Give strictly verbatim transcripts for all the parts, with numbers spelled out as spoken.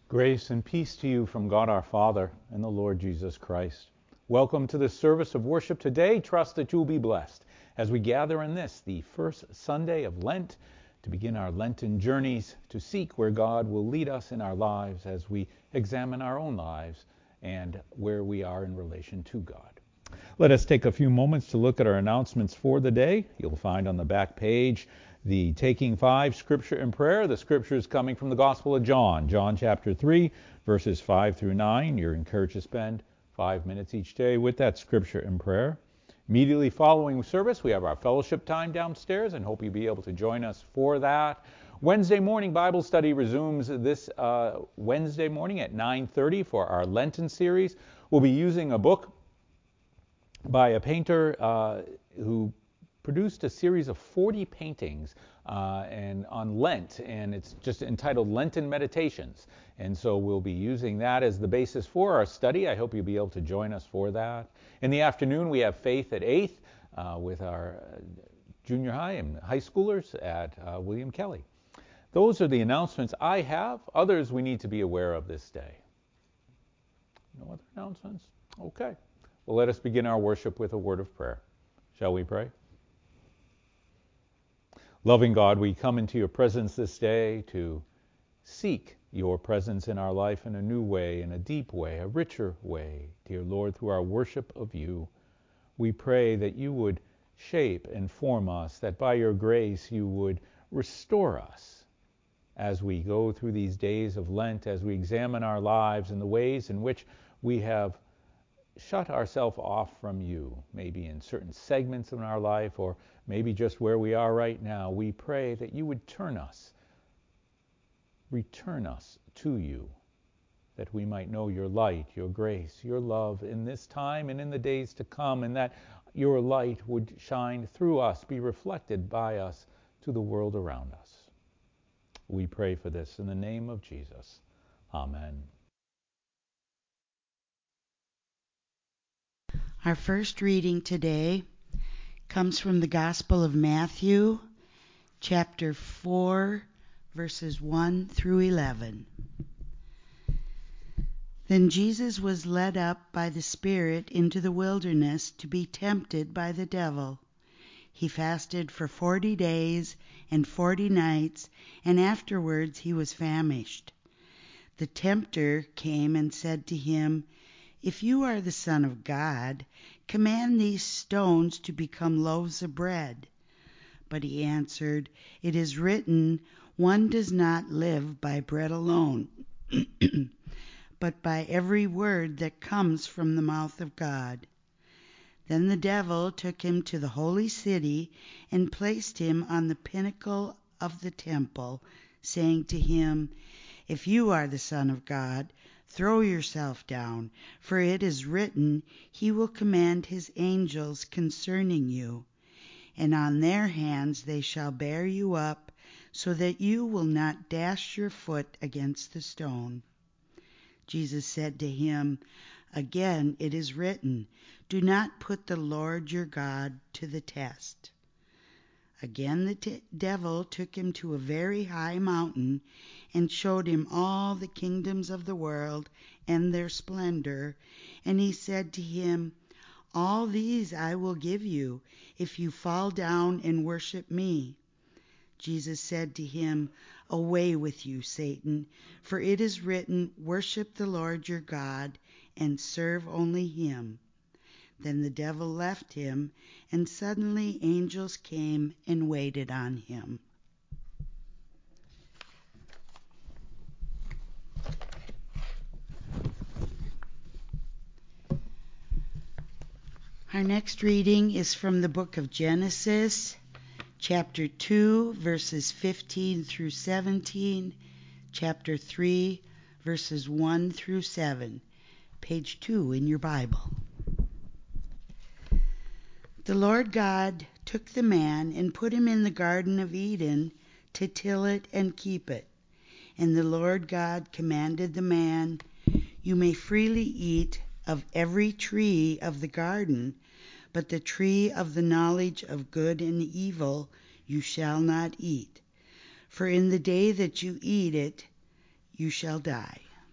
Grace and peace to you from God our Father and the Lord Jesus Christ. Welcome to this service of worship today. Trust that you'll be blessed as we gather in this, the first Sunday of Lent, to begin our Lenten journeys to seek where God will lead us in our lives as we examine our own lives and where we are in relation to God. Let us take a few moments to look at our announcements for the day. You'll find on the back page the Taking Five Scripture and Prayer. The scripture is coming from the Gospel of John, John chapter three, verses five through nine. You're encouraged to spend five minutes each day with that scripture and prayer. Immediately following service, we have our fellowship time downstairs, and hope you'll be able to join us for that. Wednesday morning Bible study resumes this uh, Wednesday morning at nine thirty for our Lenten series. We'll be using a book by a painter uh, who produced a series of forty paintings uh, and on Lent, and it's just entitled Lenten Meditations. And so we'll be using that as the basis for our study. I hope you'll be able to join us for that. In the afternoon, we have Faith at eighth uh, with our uh, junior high and high schoolers at uh, William Kelly. Those are the announcements I have. Others we need to be aware of this day. No other announcements? Okay. Well, let us begin our worship with a word of prayer. Shall we pray? Loving God, we come into your presence this day to seek your presence in our life in a new way, in a deep way, a richer way. Dear Lord, through our worship of you, we pray that you would shape and form us, that by your grace you would restore us as we go through these days of Lent, as we examine our lives and the ways in which we have shut ourselves off from you, maybe in certain segments of our life or maybe just where we are right now. We pray that you would turn us, return us to you, that we might know your light, your grace, your love in this time and in the days to come, and that your light would shine through us, be reflected by us to the world around us. We pray for this in the name of Jesus. Amen. Our first reading today comes from the Gospel of Matthew, chapter four, verses one through eleven. Then Jesus was led up by the Spirit into the wilderness to be tempted by the devil. He fasted for forty days and forty nights, and afterwards he was famished. The tempter came and said to him, "If you are the Son of God, command these stones to become loaves of bread." But he answered, "It is written, one does not live by bread alone, but by every word that comes from the mouth of God." Then the devil took him to the holy city and placed him on the pinnacle of the temple, saying to him, "If you are the Son of God, throw yourself down, for it is written, he will command his angels concerning you, and on their hands they shall bear you up, so that you will not dash your foot against the stone." Jesus said to him, "Again it is written, do not put the Lord your God to the test." Again the t- devil took him to a very high mountain and showed him all the kingdoms of the world and their splendor, and he said to him, "All these I will give you if you fall down and worship me." Jesus said to him, "Away with you, Satan, for it is written, worship the Lord your God and serve only him." Then the devil left him, and suddenly angels came and waited on him. Our next reading is from the book of Genesis, chapter two, verses fifteen through seventeen, chapter three, verses one through seven, page two in your Bible. The Lord God took the man and put him in the Garden of Eden to till it and keep it. And the Lord God commanded the man, "You may freely eat of every tree of the garden, but the tree of the knowledge of good and evil you shall not eat. For in the day that you eat it, you shall die."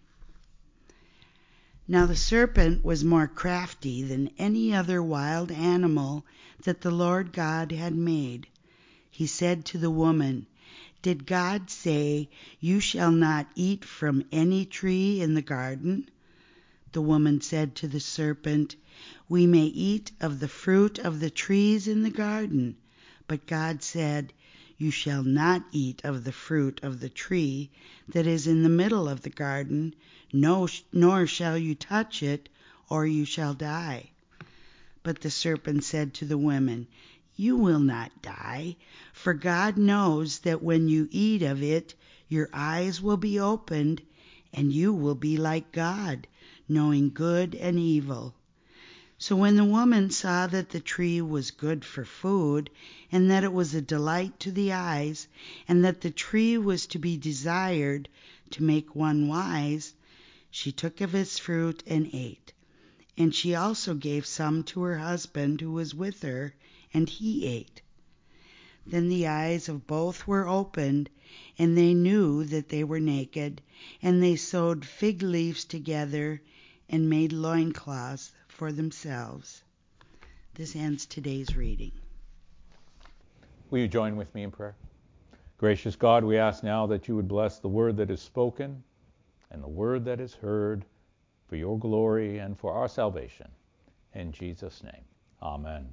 Now the serpent was more crafty than any other wild animal that the Lord God had made. He said to the woman, "Did God say, 'You shall not eat from any tree in the garden?'" The woman said to the serpent, "We may eat of the fruit of the trees in the garden, but God said, 'You shall not eat of the fruit of the tree that is in the middle of the garden, no, nor shall you touch it, or you shall die.'" But the serpent said to the woman, "You will not die, for God knows that when you eat of it, your eyes will be opened, and you will be like God, knowing good and evil." So when the woman saw that the tree was good for food, and that it was a delight to the eyes, and that the tree was to be desired to make one wise, she took of its fruit and ate. And she also gave some to her husband who was with her, and he ate. Then the eyes of both were opened, and they knew that they were naked, and they sewed fig leaves together and made loincloths for themselves. This ends today's reading. Will you join with me in prayer? Gracious God, we ask now that you would bless the word that is spoken and the word that is heard for your glory and for our salvation. In Jesus' name, amen.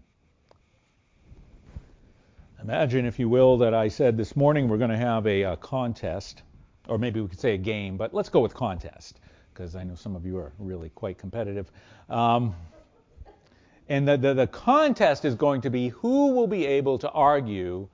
Imagine, if you will, that I said this morning we're going to have a, a contest, or maybe we could say a game, but let's go with contest, because I know some of you are really quite competitive. Um, and the, the, the contest is going to be who will be able to argue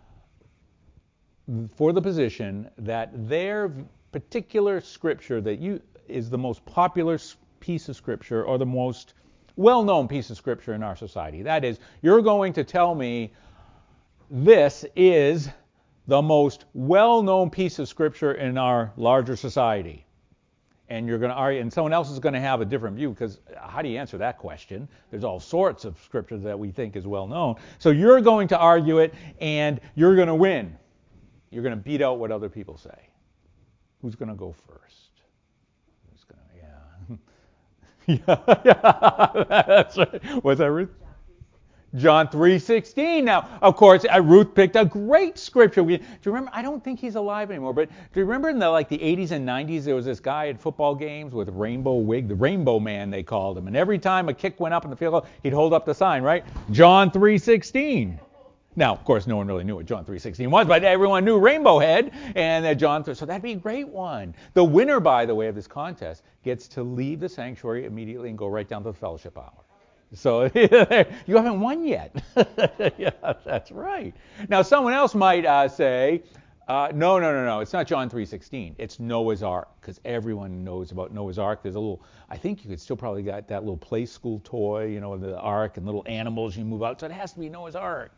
for the position that their particular scripture that you is the most popular piece of scripture or the most well-known piece of scripture in our society. That is, you're going to tell me this is the most well-known piece of scripture in our larger society. And you're going to argue, and someone else is going to have a different view, because how do you answer that question? There's all sorts of scripture that we think is well-known. So you're going to argue it, and you're going to win. You're going to beat out what other people say. Who's going to go first? Who's going to, yeah. yeah, yeah, that's right. What's that, Ruth? John three sixteen. Now, of course, uh, Ruth picked a great scripture. We, do you remember? I don't think he's alive anymore, but do you remember in the like the eighties and nineties there was this guy at football games with a rainbow wig, the Rainbow Man they called him, and every time a kick went up in the field, he'd hold up the sign, right? John three sixteen. Now, of course, no one really knew what John three sixteen was, but everyone knew Rainbow Head and uh, John. So that'd be a great one. The winner, by the way, of this contest gets to leave the sanctuary immediately and go right down to the fellowship hour. So you haven't won yet. Yeah, that's right. Now, someone else might uh, say, uh, no, no, no, no, it's not John three sixteen. It's Noah's Ark, because everyone knows about Noah's Ark. There's a little, I think you could still probably got that little play school toy, you know, the Ark and little animals you move out. So it has to be Noah's Ark.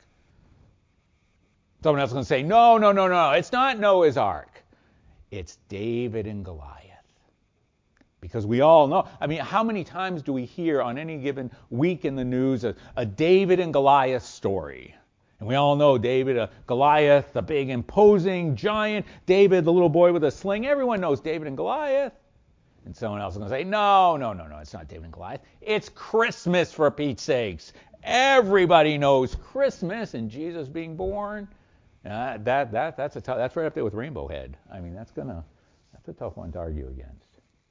Someone else is going to say, no, no, no, no, it's not Noah's Ark. It's David and Goliath. Because we all know, I mean, how many times do we hear on any given week in the news a, a David and Goliath story? And we all know David, uh, Goliath, the big imposing giant, David, the little boy with a sling. Everyone knows David and Goliath. And someone else is going to say, no, no, no, no, it's not David and Goliath. It's Christmas, for Pete's sakes. Everybody knows Christmas and Jesus being born. Uh, that that that's a tough, that's right up there with Rainbow Head. I mean, that's gonna that's a tough one to argue against.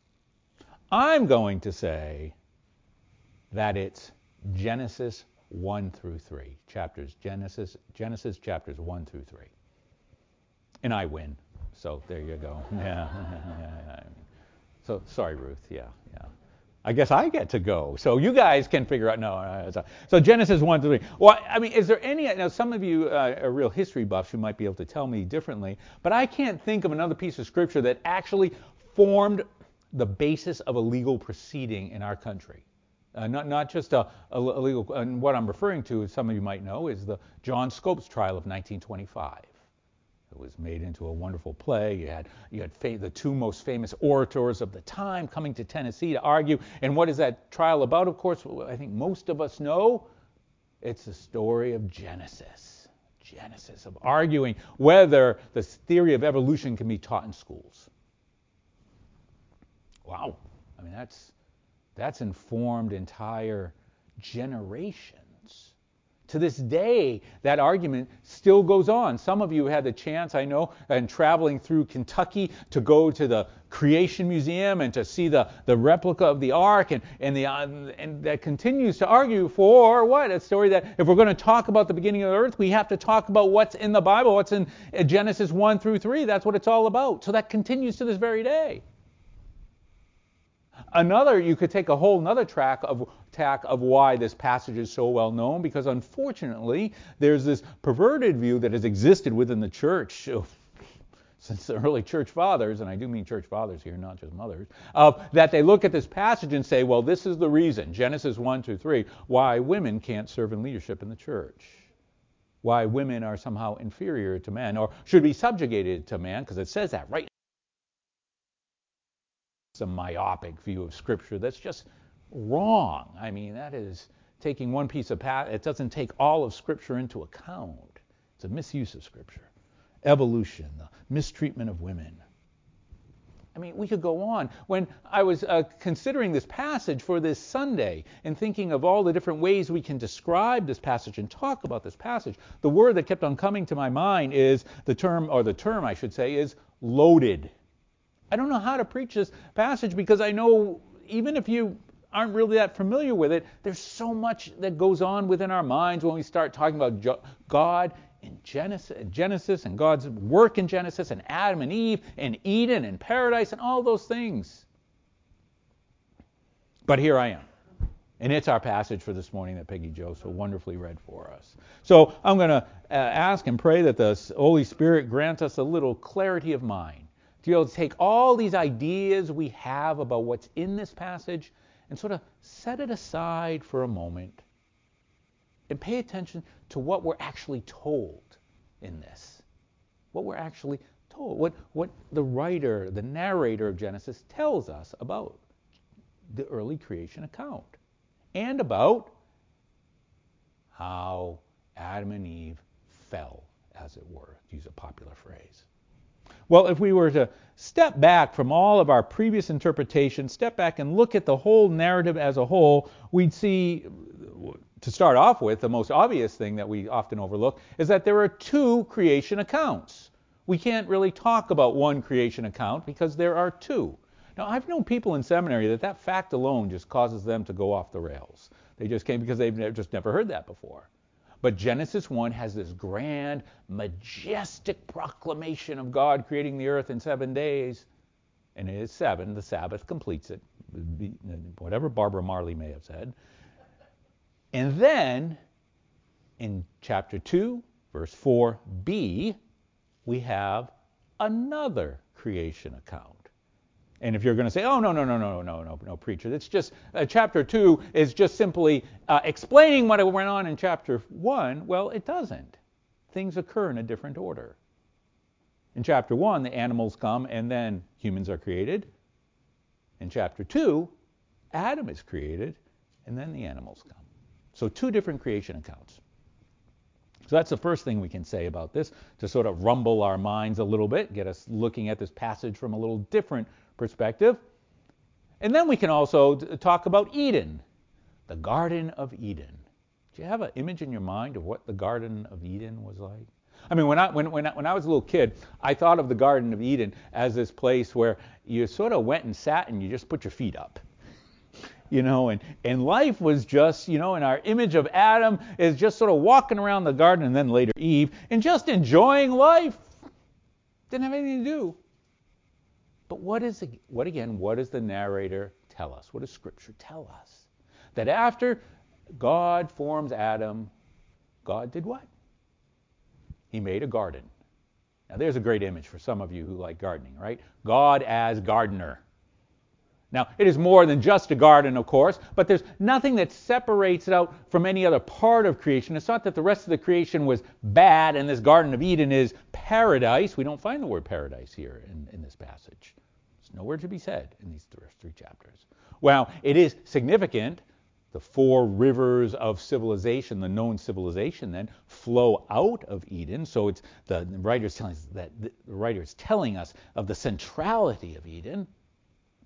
I'm going to say that it's Genesis one through three. Chapters Genesis Genesis chapters one through three. And I win. So there you go. Yeah. yeah, yeah. So sorry, Ruth. Yeah, yeah. I guess I get to go. So you guys can figure out. No. Uh, so Genesis one through three. Well, I mean, is there any? Now, some of you uh, are real history buffs who might be able to tell me differently. But I can't think of another piece of scripture that actually formed the basis of a legal proceeding in our country. Uh, not not just a, a, a legal, and what I'm referring to, as some of you might know, is the John Scopes trial of nineteen twenty-five. It was made into a wonderful play. You had you had fa- the two most famous orators of the time coming to Tennessee to argue. And what is that trial about? Of course, I think most of us know. It's the story of Genesis. Genesis, of arguing whether the theory of evolution can be taught in schools. Wow. I mean, that's That's informed entire generations. To this day, that argument still goes on. Some of you had the chance, I know, and traveling through Kentucky to go to the Creation Museum and to see the, the replica of the Ark, and, and, the, uh, and that continues to argue for what? A story that if we're going to talk about the beginning of the earth, we have to talk about what's in the Bible, what's in Genesis one through three. That's what it's all about. So that continues to this very day. Another, you could take a whole nother track of tack of why this passage is so well known, because unfortunately there's this perverted view that has existed within the church oh, since the early church fathers, and I do mean church fathers here, not just mothers, uh, that they look at this passage and say, well, this is the reason, Genesis one, two, three, why women can't serve in leadership in the church. Why women are somehow inferior to men, or should be subjugated to man, because it says that right. It's a myopic view of Scripture that's just wrong. I mean, that is taking one piece of path. It doesn't take all of Scripture into account. It's a misuse of Scripture. Evolution, the mistreatment of women. I mean, we could go on. When I was uh, considering this passage for this Sunday and thinking of all the different ways we can describe this passage and talk about this passage, the word that kept on coming to my mind is the term, or the term I should say, is loaded. I don't know how to preach this passage because I know even if you aren't really that familiar with it, there's so much that goes on within our minds when we start talking about God in Genesis, Genesis and God's work in Genesis and Adam and Eve and Eden and paradise and all those things. But here I am. And it's our passage for this morning that Peggy Jo so wonderfully read for us. So I'm going to uh, ask and pray that the Holy Spirit grant us a little clarity of mind to be able to take all these ideas we have about what's in this passage and sort of set it aside for a moment and pay attention to what we're actually told in this. What we're actually told. What, what the writer, the narrator of Genesis tells us about the early creation account. And about how Adam and Eve fell, as it were, to use a popular phrase. Well, if we were to step back from all of our previous interpretations, step back and look at the whole narrative as a whole, we'd see, to start off with, the most obvious thing that we often overlook is that there are two creation accounts. We can't really talk about one creation account because there are two. Now, I've known people in seminary that that fact alone just causes them to go off the rails. They just came because they've just never heard that before. But Genesis one has this grand, majestic proclamation of God creating the earth in seven days. And it is seven. The Sabbath completes it. Whatever Barbara Marley may have said. And then, in chapter two, verse four b, we have another creation account. And if you're going to say, oh, no, no, no, no, no, no, no, preacher, it's just, uh, chapter two is just simply uh, explaining what went on in chapter one, well, it doesn't. Things occur in a different order. In chapter one, the animals come and then humans are created. In chapter two, Adam is created and then the animals come. So two different creation accounts. So that's the first thing we can say about this, to sort of rumble our minds a little bit, get us looking at this passage from a little different perspective. And then we can also talk about Eden, the Garden of Eden. Do you have an image in your mind of what the Garden of Eden was like? I mean, when I when when I, when I was a little kid, I thought of the Garden of Eden as this place where you sort of went and sat and you just put your feet up. You know, and, and life was just, you know, and our image of Adam is just sort of walking around the garden, and then later Eve, and just enjoying life. Didn't have anything to do. But what is, what again, what does the narrator tell us? What does Scripture tell us? That after God forms Adam, God did what? He made a garden. Now there's a great image for some of you who like gardening, right? God as gardener. Now, it is more than just a garden, of course, but there's nothing that separates it out from any other part of creation. It's not that the rest of the creation was bad and this Garden of Eden is paradise. We don't find the word paradise here in, in this passage. There's nowhere to be said in these first three chapters. Well, it is significant. The four rivers of civilization, the known civilization then, flow out of Eden. So it's the, the writer's telling us that the writer is telling us of the centrality of Eden.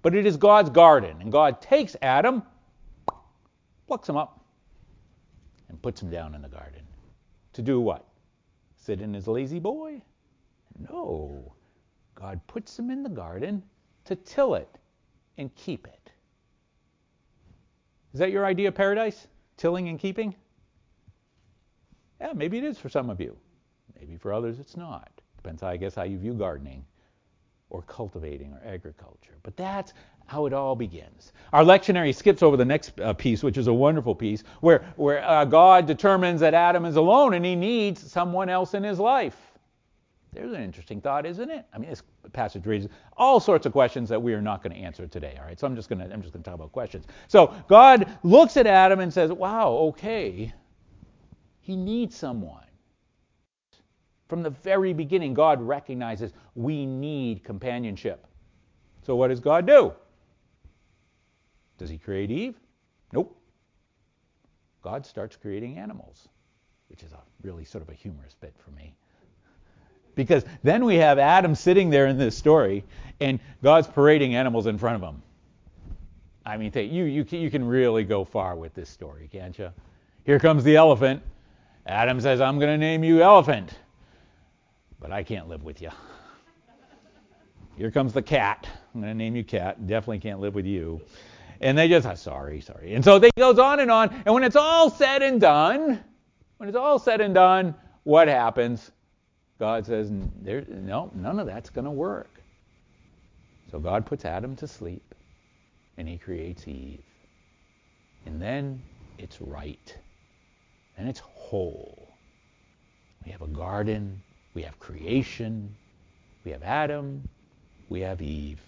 but it is God's garden. And God takes Adam, plucks him up, and puts him down in the garden. To do what? Sit in his lazy boy? No. God puts him in the garden to till it and keep it. Is that your idea of paradise? Tilling and keeping? Yeah, maybe it is for some of you. Maybe for others it's not. Depends, I guess, how you view gardening or cultivating or agriculture. But that's how it all begins. Our lectionary skips over the next uh, piece, which is a wonderful piece, where, where uh, God determines that Adam is alone and he needs someone else in his life. There's an interesting thought, isn't it? I mean, this passage raises all sorts of questions that we are not going to answer today. All right, so I'm just going to I'm just going to talk about questions. So God looks at Adam and says, "Wow, okay, he needs someone." From the very beginning, God recognizes we need companionship. So what does God do? Does he create Eve? Nope. God starts creating animals, which is a really sort of a humorous bit for me. Because then we have Adam sitting there in this story, and God's parading animals in front of him. I mean, you, you, you can really go far with this story, can't you? Here comes the elephant. Adam says, "I'm going to name you Elephant, but I can't live with you." Here comes the cat. "I'm going to name you Cat. Definitely can't live with you." And they just, oh, sorry, sorry. And so it goes on and on. And when it's all said and done, when it's all said and done, what happens? God says, no, none of that's going to work. So God puts Adam to sleep, and he creates Eve. And then it's right. And it's whole. We have a garden. We have creation. We have Adam. We have Eve.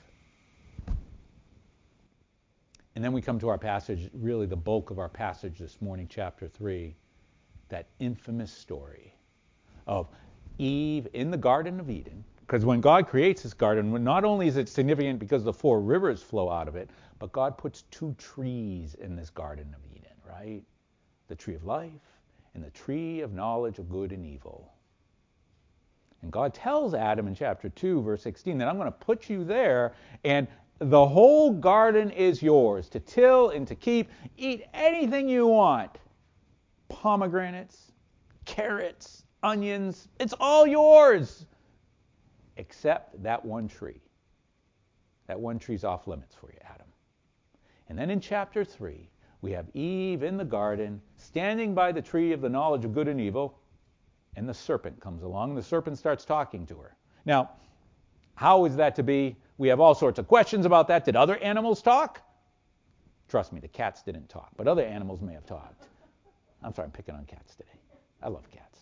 And then we come to our passage, really the bulk of our passage this morning, chapter three, that infamous story of Eve in the Garden of Eden. Because when God creates this garden, not only is it significant because the four rivers flow out of it, but God puts two trees in this Garden of Eden, right? The tree of life and the tree of knowledge of good and evil. And God tells Adam in chapter two, verse sixteen, that I'm going to put you there, and the whole garden is yours to till and to keep. Eat anything you want. Pomegranates, carrots, onions, it's all yours. Except that one tree. That one tree's off limits for you, Adam. And then in chapter three, we have Eve in the garden, standing by the tree of the knowledge of good and evil, and the serpent comes along. The serpent starts talking to her. Now, how is that to be? We have all sorts of questions about that. Did other animals talk? Trust me, the cats didn't talk, but other animals may have talked. I'm sorry, I'm picking on cats today. I love cats.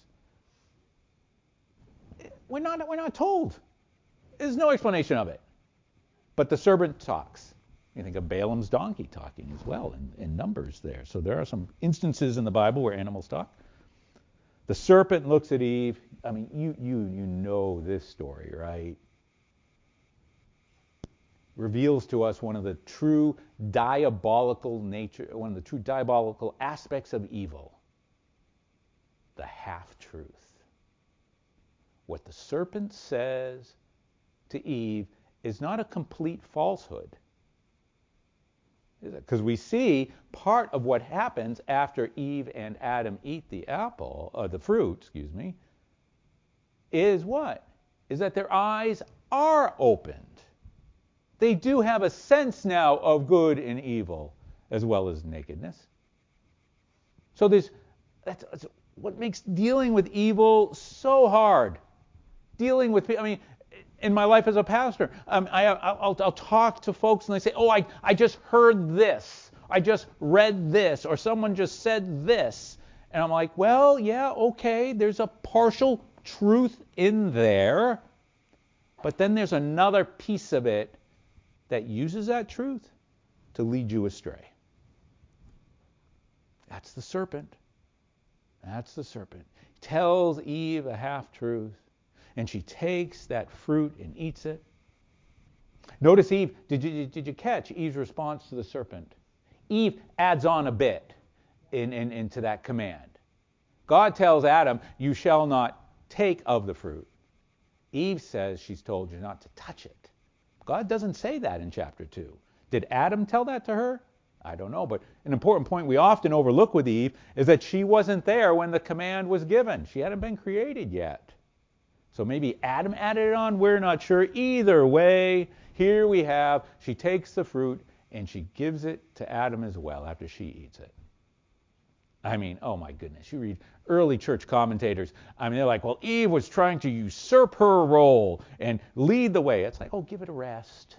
We're not, we're not told. There's no explanation of it. But the serpent talks. You think of Balaam's donkey talking as well in, in Numbers there. So there are some instances in the Bible where animals talk. The serpent looks at Eve. I mean, you you you know this story, right? Reveals to us one of the true diabolical nature, one of the true diabolical aspects of evil. The half-truth. What the serpent says to Eve is not a complete falsehood. Because we see part of what happens after Eve and Adam eat the apple, or the fruit, excuse me, is what? Is that their eyes are opened. They do have a sense now of good and evil, as well as nakedness. So there's, that's, that's what makes dealing with evil so hard. Dealing with, I mean, in my life as a pastor, um, I, I'll, I'll talk to folks and they say, oh, I, I just heard this. I just read this. Or someone just said this. And I'm like, well, yeah, okay, there's a partial truth in there. But then there's another piece of it that uses that truth to lead you astray. That's the serpent. That's the serpent. He tells Eve a half-truth, and she takes that fruit and eats it. Notice Eve, did you, did you catch Eve's response to the serpent? Eve adds on a bit in, in, into that command. God tells Adam, you shall not take of the fruit. Eve says she's told you not to touch it. God doesn't say that in chapter two. Did Adam tell that to her? I don't know, but an important point we often overlook with Eve is that she wasn't there when the command was given. She hadn't been created yet. So maybe Adam added it on, we're not sure. Either way, here we have, she takes the fruit and she gives it to Adam as well after she eats it. I mean, oh my goodness, you read early church commentators, I mean, they're like, well, Eve was trying to usurp her role and lead the way. It's like, oh, give it a rest.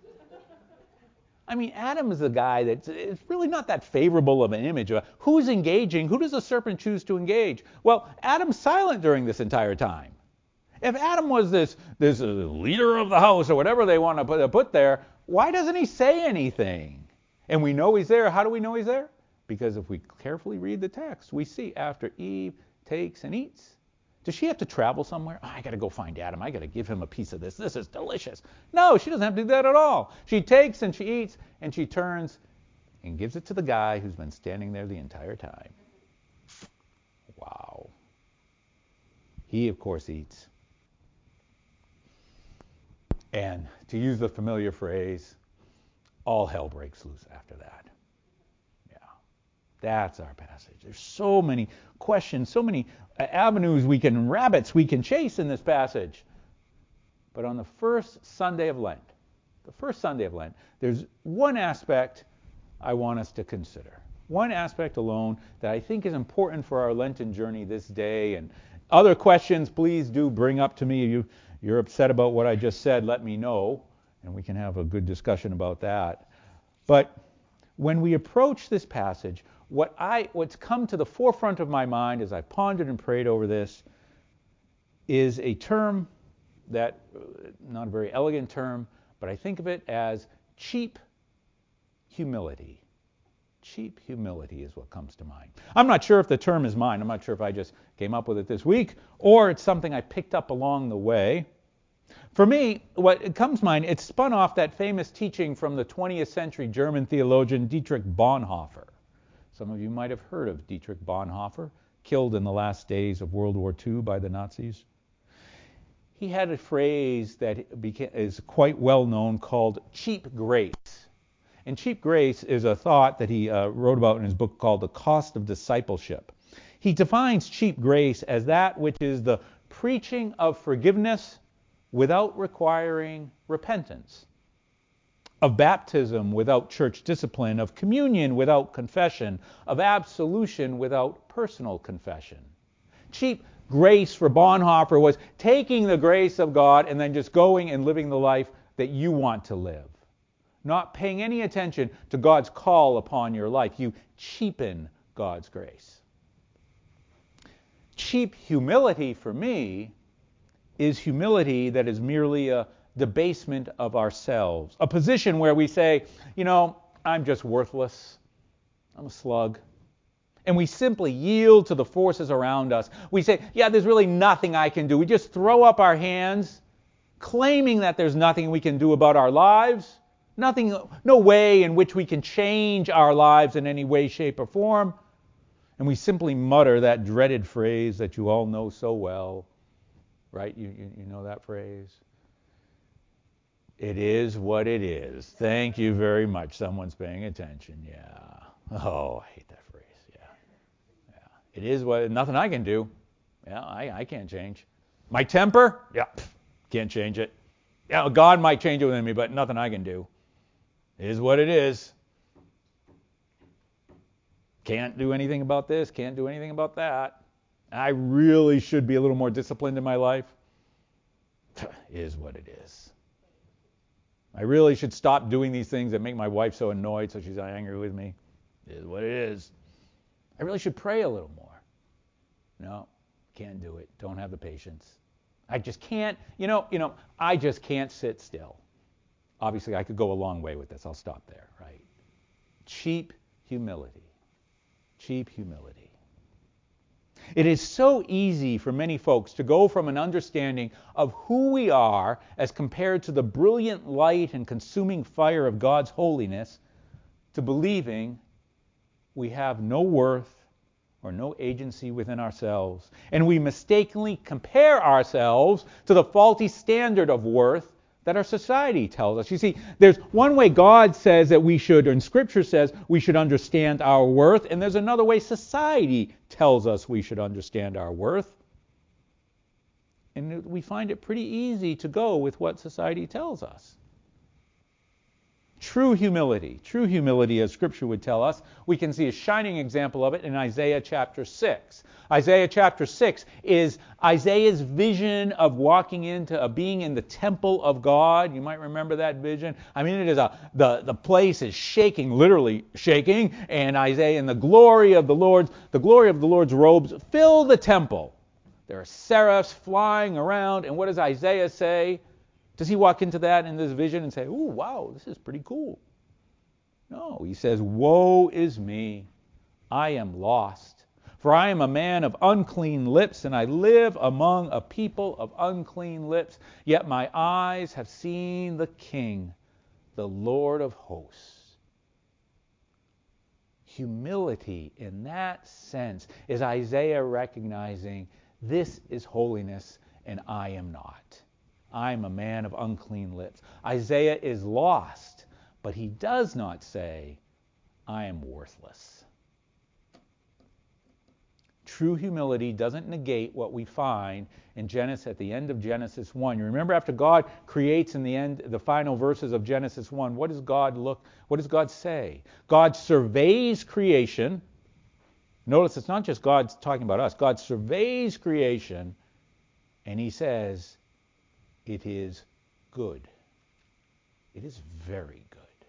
I mean, Adam is the guy that's it's really not that favorable of an image. Of who's engaging? Who does the serpent choose to engage? Well, Adam's silent during this entire time. If Adam was this, this uh, leader of the house or whatever they want to put, uh, put there, why doesn't he say anything? And we know he's there. How do we know he's there? Because if we carefully read the text, we see after Eve takes and eats. Does she have to travel somewhere? Oh, I got to go find Adam. I got to give him a piece of this. This is delicious. No, she doesn't have to do that at all. She takes and she eats and she turns and gives it to the guy who's been standing there the entire time. Wow. He, of course, eats. And to use the familiar phrase, all hell breaks loose after that. Yeah, that's our passage. There's so many questions, so many avenues we can, rabbits we can chase in this passage. But on the first Sunday of Lent, the first Sunday of Lent, there's one aspect I want us to consider. One aspect alone that I think is important for our Lenten journey this day. And other questions, please do bring up to me. You, you're upset about what I just said, let me know, and we can have a good discussion about that. But when we approach this passage, what I what's come to the forefront of my mind as I pondered and prayed over this is a term that, not a very elegant term, but I think of it as cheap humility. Cheap humility is what comes to mind. I'm not sure if the term is mine. I'm not sure if I just came up with it this week or it's something I picked up along the way. For me, what comes to mind, it's spun off that famous teaching from the twentieth century German theologian Dietrich Bonhoeffer. Some of you might have heard of Dietrich Bonhoeffer, killed in the last days of World War Two by the Nazis. He had a phrase that is quite well known called cheap grace. And cheap grace is a thought that he uh, wrote about in his book called The Cost of Discipleship. He defines cheap grace as that which is the preaching of forgiveness without requiring repentance, of baptism without church discipline, of communion without confession, of absolution without personal confession. Cheap grace for Bonhoeffer was taking the grace of God and then just going and living the life that you want to live. Not paying any attention to God's call upon your life. You cheapen God's grace. Cheap humility for me is humility that is merely a debasement of ourselves. A position where we say, you know, I'm just worthless. I'm a slug. And we simply yield to the forces around us. We say, yeah, there's really nothing I can do. We just throw up our hands, claiming that there's nothing we can do about our lives. Nothing, no way in which we can change our lives in any way, shape, or form. And we simply mutter that dreaded phrase that you all know so well. Right? You, you, you know that phrase? It is what it is. Thank you very much. Someone's paying attention. Yeah. Oh, I hate that phrase. Yeah. Yeah. It is what, nothing I can do. Yeah, I, I can't change. My temper? Yeah, can't change it. Yeah, God might change it within me, but nothing I can do. It is what it is. Can't do anything about this, can't do anything about that. I really should be a little more disciplined in my life. It is what it is. I really should stop doing these things that make my wife so annoyed so she's angry with me. It is what it is. I really should pray a little more. No, can't do it. Don't have the patience. I just can't, you know, you know, I just can't sit still. Obviously, I could go a long way with this. I'll stop there, right? Cheap humility. Cheap humility. It is so easy for many folks to go from an understanding of who we are as compared to the brilliant light and consuming fire of God's holiness to believing we have no worth or no agency within ourselves. And we mistakenly compare ourselves to the faulty standard of worth that our society tells us. You see, there's one way God says that we should, and Scripture says we should understand our worth, and there's another way society tells us we should understand our worth. And we find it pretty easy to go with what society tells us. True humility, true humility, as Scripture would tell us, we can see a shining example of it in Isaiah chapter six. Isaiah chapter six is Isaiah's vision of walking into a being in the temple of God. You might remember that vision. I mean, it is a the the place is shaking, literally shaking, and Isaiah and the glory of the Lord's the glory of the Lord's robes fill the temple. There are seraphs flying around, and what does Isaiah say? Does he walk into that in this vision and say, "Ooh, wow, this is pretty cool"? No, he says, "Woe is me, I am lost, for I am a man of unclean lips, and I live among a people of unclean lips. Yet my eyes have seen the King, the Lord of hosts." Humility in that sense is Isaiah recognizing this is holiness and I am not. I'm a man of unclean lips. Isaiah is lost, but he does not say, I am worthless. True humility doesn't negate what we find in Genesis at the end of Genesis one. You remember after God creates in the end, the final verses of Genesis one, what does God look, what does God say? God surveys creation. Notice it's not just God talking about us. God surveys creation and he says, it is good. It is very good.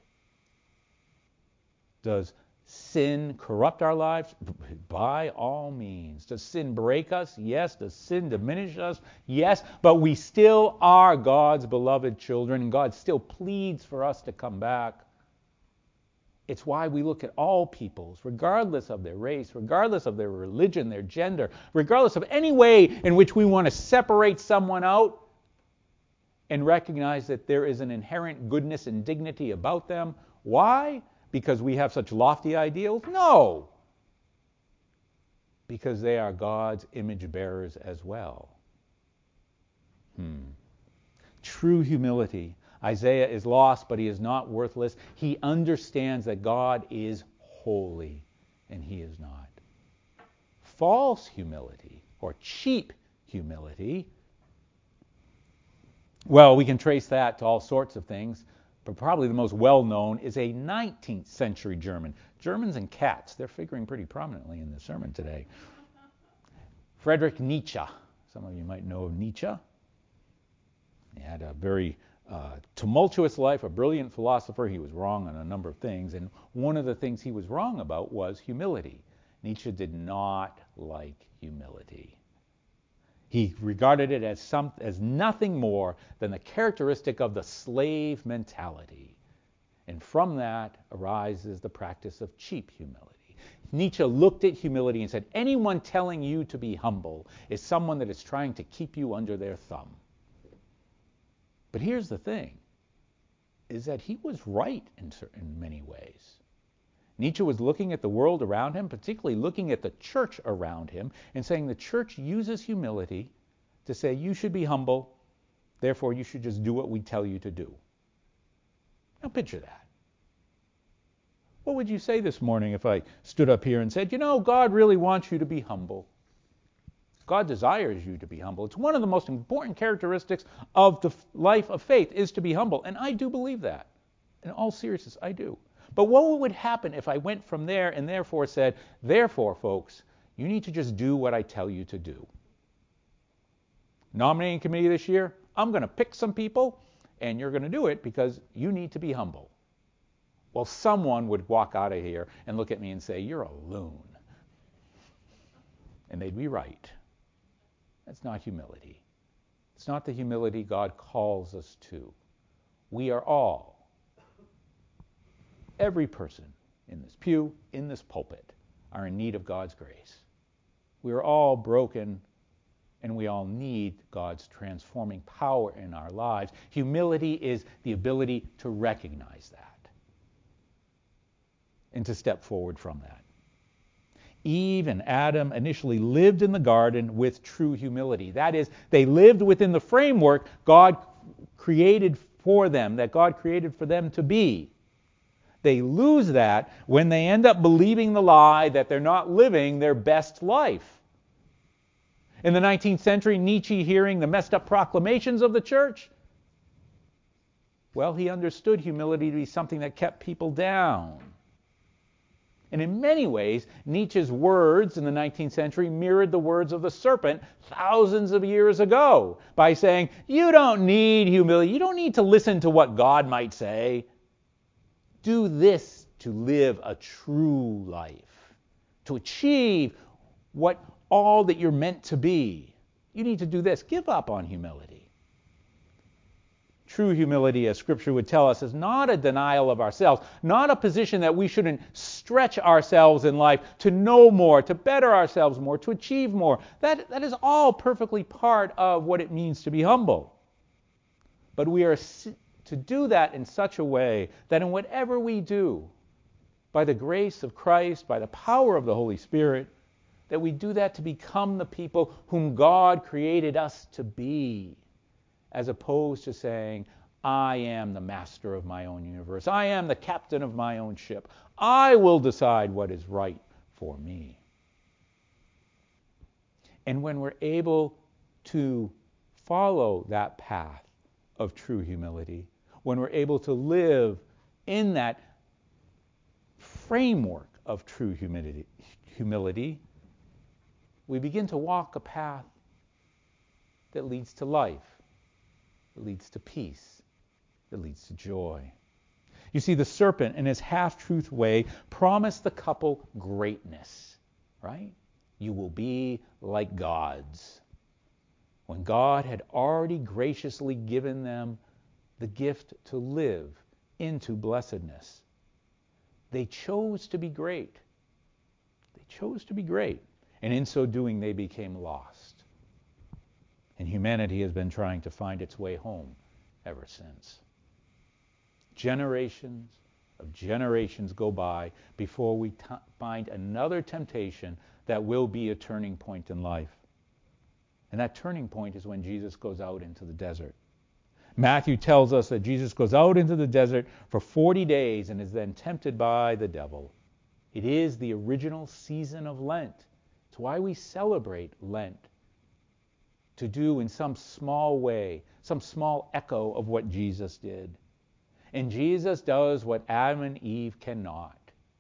Does sin corrupt our lives? By all means. Does sin break us? Yes. Does sin diminish us? Yes. But we still are God's beloved children, and God still pleads for us to come back. It's why we look at all peoples, regardless of their race, regardless of their religion, their gender, regardless of any way in which we want to separate someone out, and recognize that there is an inherent goodness and dignity about them. Why? Because we have such lofty ideals? No. Because they are God's image bearers as well. Hmm. True humility. Isaiah is lost, but he is not worthless. He understands that God is holy, and he is not. False humility, or cheap humility, well, we can trace that to all sorts of things, but probably the most well-known is a nineteenth century German. Germans and cats, they're figuring pretty prominently in the sermon today. Friedrich Nietzsche. Some of you might know of Nietzsche. He had a very uh, tumultuous life, a brilliant philosopher. He was wrong on a number of things, and one of the things he was wrong about was humility. Nietzsche did not like humility. He regarded it as some, as nothing more than the characteristic of the slave mentality. And from that arises the practice of cheap humility. Nietzsche looked at humility and said, anyone telling you to be humble is someone that is trying to keep you under their thumb. But here's the thing, is that he was right in, in many ways. Nietzsche was looking at the world around him, particularly looking at the church around him, and saying the church uses humility to say you should be humble, therefore you should just do what we tell you to do. Now picture that. What would you say this morning if I stood up here and said, you know, God really wants you to be humble. God desires you to be humble. It's one of the most important characteristics of the life of faith is to be humble, and I do believe that. In all seriousness, I do. But what would happen if I went from there and therefore said, therefore, folks, you need to just do what I tell you to do. Nominating committee this year, I'm going to pick some people, and you're going to do it because you need to be humble. Well, someone would walk out of here and look at me and say, you're a loon. And they'd be right. That's not humility. It's not the humility God calls us to. We are all, every person in this pew, in this pulpit, are in need of God's grace. We are all broken, and we all need God's transforming power in our lives. Humility is the ability to recognize that and to step forward from that. Eve and Adam initially lived in the garden with true humility. That is, they lived within the framework God created for them, that God created for them to be. They lose that when they end up believing the lie that they're not living their best life. In the nineteenth century, Nietzsche, hearing the messed up proclamations of the church, well, he understood humility to be something that kept people down. And in many ways, Nietzsche's words in the nineteenth century mirrored the words of the serpent thousands of years ago by saying, you don't need humility. You don't need to listen to what God might say. Do this to live a true life, to achieve what all that you're meant to be. You need to do this. Give up on humility. True humility, as Scripture would tell us, is not a denial of ourselves, not a position that we shouldn't stretch ourselves in life to know more, to better ourselves more, to achieve more. That, that is all perfectly part of what it means to be humble. But we are to do that in such a way that in whatever we do, by the grace of Christ, by the power of the Holy Spirit, that we do that to become the people whom God created us to be, as opposed to saying, I am the master of my own universe. I am the captain of my own ship. I will decide what is right for me. And when we're able to follow that path of true humility, when we're able to live in that framework of true humility, humility, we begin to walk a path that leads to life. It leads to peace. It leads to joy. You see, the serpent, in his half-truth way, promised the couple greatness, right? You will be like gods. When God had already graciously given them the gift to live into blessedness, they chose to be great. They chose to be great. And in so doing, they became lost. And humanity has been trying to find its way home ever since. Generations of generations go by before we t- find another temptation that will be a turning point in life. And that turning point is when Jesus goes out into the desert. Matthew tells us that Jesus goes out into the desert for forty days and is then tempted by the devil. It is the original season of Lent. It's why we celebrate Lent. To do in some small way, some small echo of what Jesus did. And Jesus does what Adam and Eve cannot.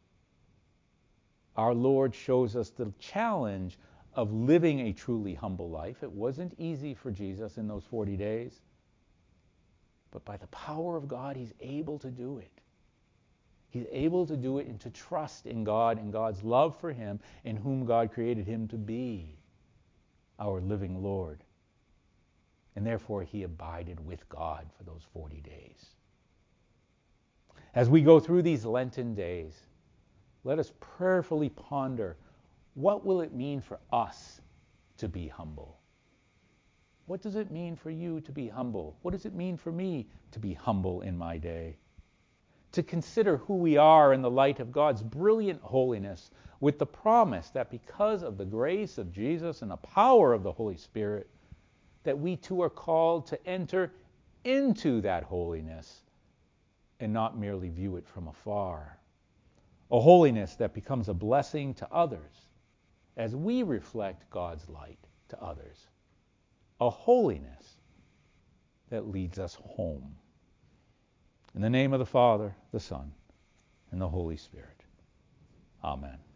Our Lord shows us the challenge of living a truly humble life. It wasn't easy for Jesus in those forty days. But by the power of God, he's able to do it. He's able to do it and to trust in God and God's love for him and whom God created him to be, our living Lord. And therefore he abided with God for those forty days. As we go through these Lenten days, let us prayerfully ponder, what will it mean for us to be humble? What does it mean for you to be humble? What does it mean for me to be humble in my day? To consider who we are in the light of God's brilliant holiness, with the promise that because of the grace of Jesus and the power of the Holy Spirit, that we too are called to enter into that holiness and not merely view it from afar. A holiness that becomes a blessing to others as we reflect God's light to others. A holiness that leads us home. In the name of the Father, the Son, and the Holy Spirit. Amen.